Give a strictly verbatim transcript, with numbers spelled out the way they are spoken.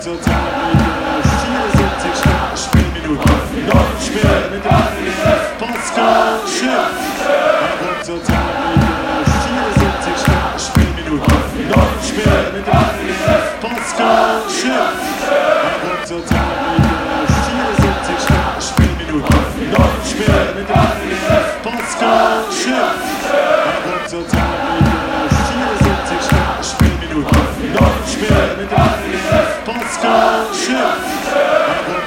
Sozialliga, vierundsiebzig Spielminuten, neun Spiele mit dem Angriff, Pascal Schiff. Sozialliga, vierundsiebzig Spielminuten, neun Spiele mit dem Angriff, Pascal Schiff. Sozialliga, vierundsiebzig Spielminuten, neun Spiele mit dem Angriff, Pascal Schiff.